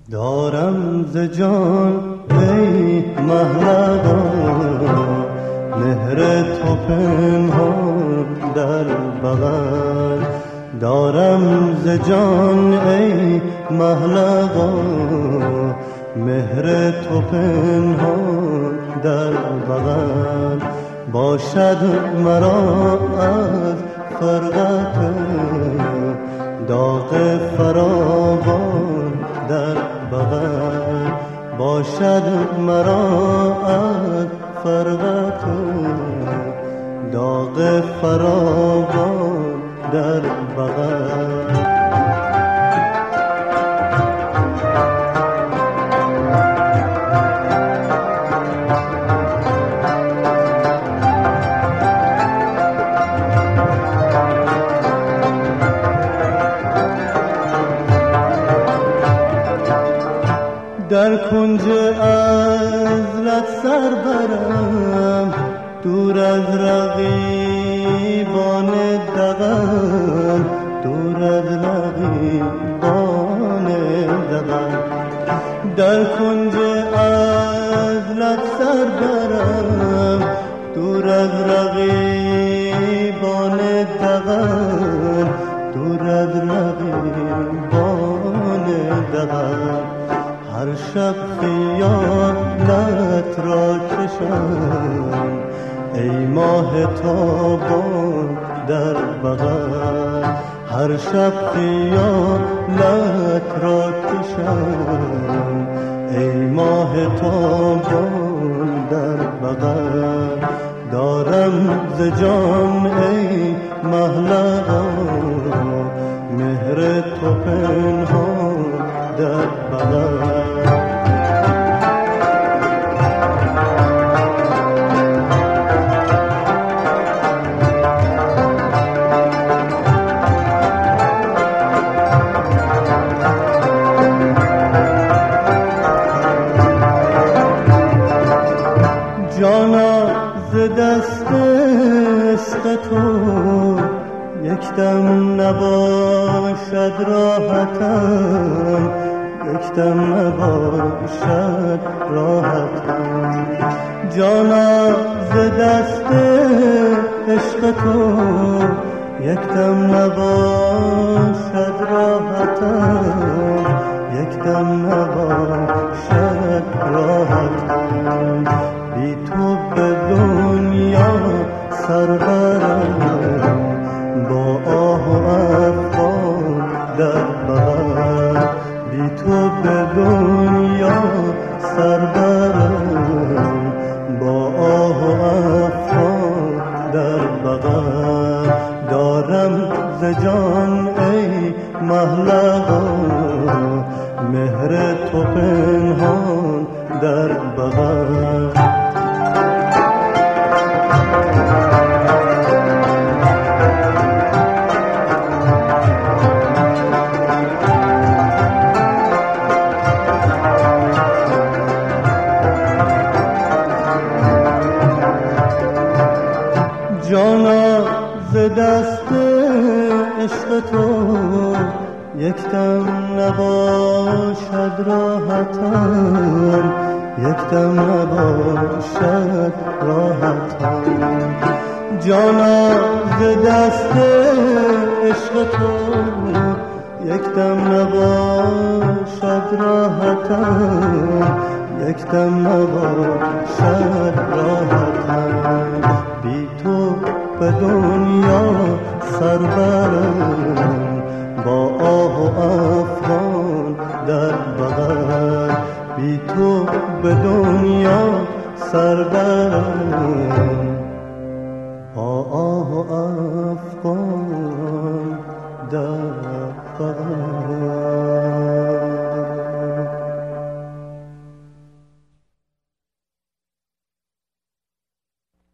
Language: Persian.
دارم ز جان ای محلقا مهر تو پنهان در بغل. دارم ز جان ای محلقا مهر تو پنهان در بغل. باشد مرا از فرقت داغ فراوان در بغل. باشد مرا از فرقت داغ فراوان در بغل. در کنج عزلت سر برم دور از رقیبان دغل، دور از رقیبان دغل. در کنج عزلت سر برم دور از رقیبان دغل، دور از رقیبان دغل. هر شب خیالت را کشم ای ماه تابان در بغل. هر شب خیالت را کشم ای ماه تابان در بغل. دارم ز جان ای محلقا مهر تو پنهان در بغل. جانا ز دست عشق تو یک دم نباشد راحتم، یک دم نباشد راحتم. جانا ز دست عشق تو یک دم نباشد راحتم، یک دم نباشد راحتم. بی تو به دنیا سر برم با آه و افغان در بغل. بی تو به دنیا سر برم با آه و افغان در بغل. دارم ز جان ای محلقا مهر تو پنهان در بغل. جانا ز دست عشق تو یک دم نباشد راحتم، یک دم نباشد راحتم. جانا ز دست عشق تو یک دم نباشد راحتم، یک دم نباشد راحتم. بی تو به دنیا سر برم با آه و افغان در بغل. بی تو به دنیا سر برم با آه و افغان در بغل.